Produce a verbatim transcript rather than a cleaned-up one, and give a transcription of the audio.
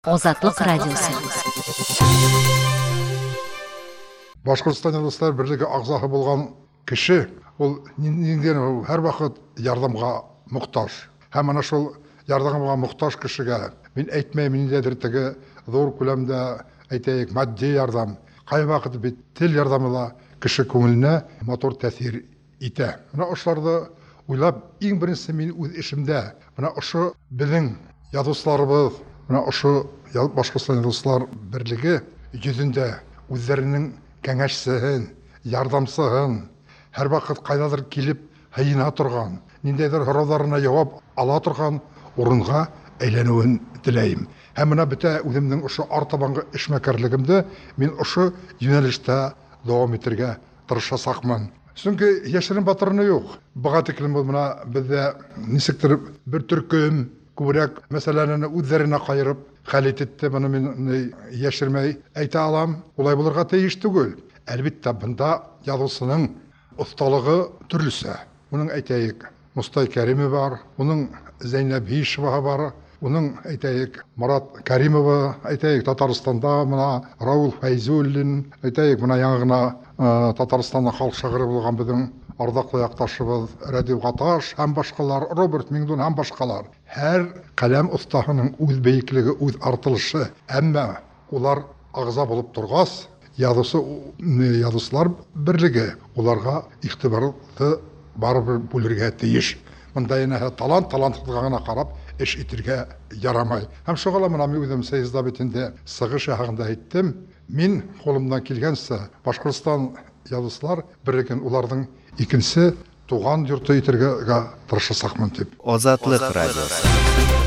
Азатлык радиосы. Башкортстан Язгычлар берлеге агзасы булган кеше ул ниндиден һәр вакыт ярдәмгә мохтаҗ. Һәм ана шул ярдәмгә мохтаҗ кешегә мин әйтмәйм, ниндидер теге зур күләмдә әйтәйек матди ярдәм, кай вакыт бит тел ярдәмы кеше күңеленә матур тәэсир итә. Менә ошларда уйлап иң беренче мин үз эшемдә менә ошо безнең язгычларыбыз, менә ошо Башкортстан Язгычлар берлеге йөзендә үзләренең кәңәшсеһен, ярдәмсыһын, һәр вакыт кайдадыр килеп һыена торган, ниндидер сорауларына җавап ала торган урынга әйләнүен теләйм. Һәм менә бөтә үземнең ошо артабанғы эшмәкәрлегемдә мин ошо юнәлештә дәвам итәргә тырышасакмын. Чөнки яшерен батырны юк. Быга тиклем бу менә бездә нисектер бер төркем күбрәк мәсьәләне үзләренә кайырып хәл итте. Моны мин яшермәй әйтә алам. Улай булырга тиеш түгел. Әлбәттә, бында язучының осталыгы төрлесе. Уның әйтәйек, Мустай Кәриме бар, уның Зәйнәп Ишева бар, уның әйтәйек, Марат Кәримова, әйтәйек, Татарстанда менә Раул Файзуллин, әйтәйек, менә яңа гына Татарстанның халык шагыйре булган безнең ардаклы якташыбыз Рәдиф Гаташ һәм башкалар, Роберт Миңдун һәм башкалар. Һәр каләм остаһының үз бәйеклеге, үз артылышы, әмма улар агза булып торгас, язучы язучылар берлеге уларга игътибарны барыбер бүлергә тиеш. Монда янә талант талантлыга гына карап эш итәргә ярамай. Һәм шугала менә мин үзем съездда битендә сыгыш хакында әйттем. Мин қолымдан килгәнсә Башкортстан язучылар берлеген уларның икенче туган йорты итәргә тырышасакмын дип. Азатлык радиосы.